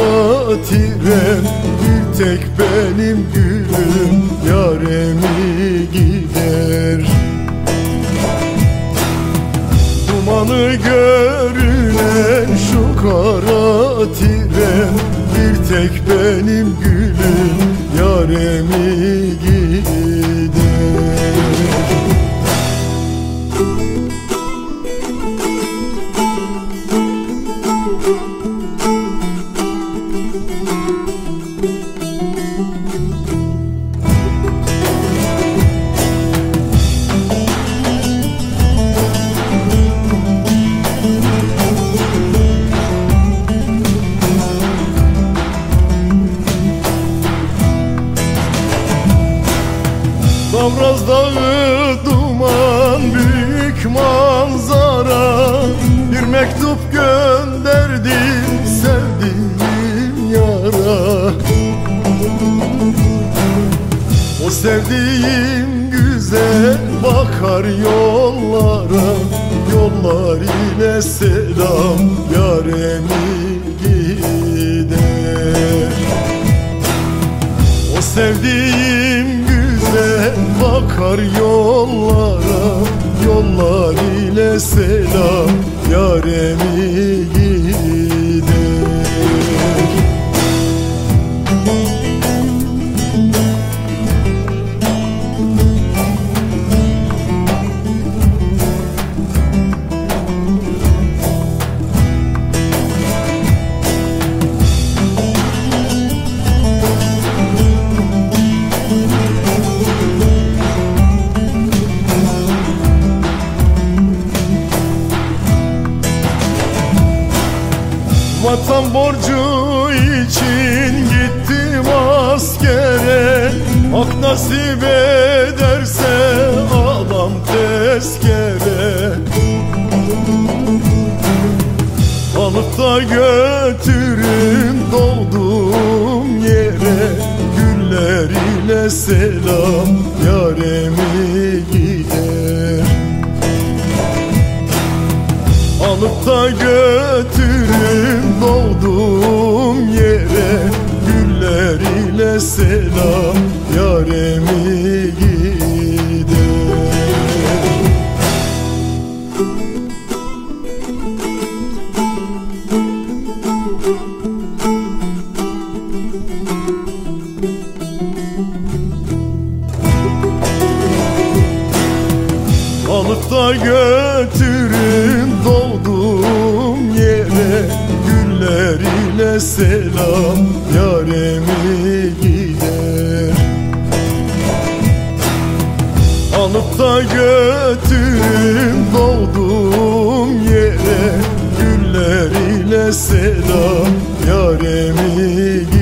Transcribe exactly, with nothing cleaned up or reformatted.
kara tren, bir tek benim gülüm yaremi gider. Dumanı görünen şu kara tren, bir tek benim gülüm yaremi gider. Savraz dağı duman, büyük manzara, bir mektup gönderdim sevdiğim yara. O sevdiğim güzel bakar yollara, yollar ile selam yaremi gider. O sevdiğim bakar yollara, yollar ile selam yaremi gider. Vatan borcu için gittim askere, hak nasip ederse alam tezkere. Alıp da götürün doğduğum yere, güller ile selam yaremi gider. Alıp da götürün doğduğum yere, güller ile selam yaremi gider. Alıp da götürün doğduğum yere, güller ile selam yaremi gider. Alıp da götürün doğduğum yere, güller ile selam yaremi gider.